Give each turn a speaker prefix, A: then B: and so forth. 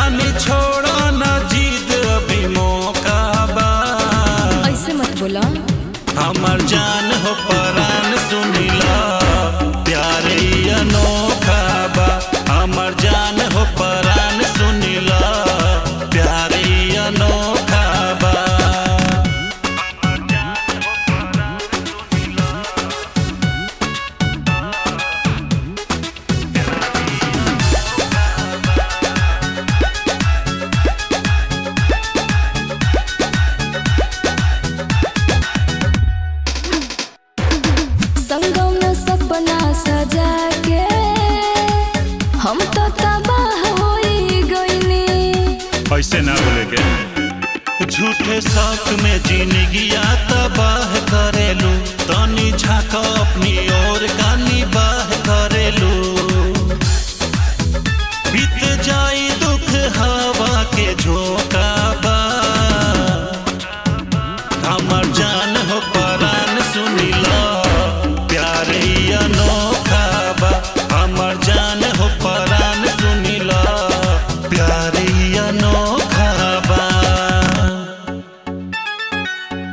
A: रानी छोड़ा ना जिद अभी मौका बा।
B: ऐसे मत बोला।
A: हमर जान हो परान सुनिला प्यारे अनोखा बा। हमर जान हो परान सुनिला प्यारे अनोखा बा।
B: संगम न सपना सजा के हम तो तबाह होई गइनी।
A: ऐसे ना बोले के झूठे शौक में जिंदगी तबाह करेलू तनी झाँक अपनी ओर।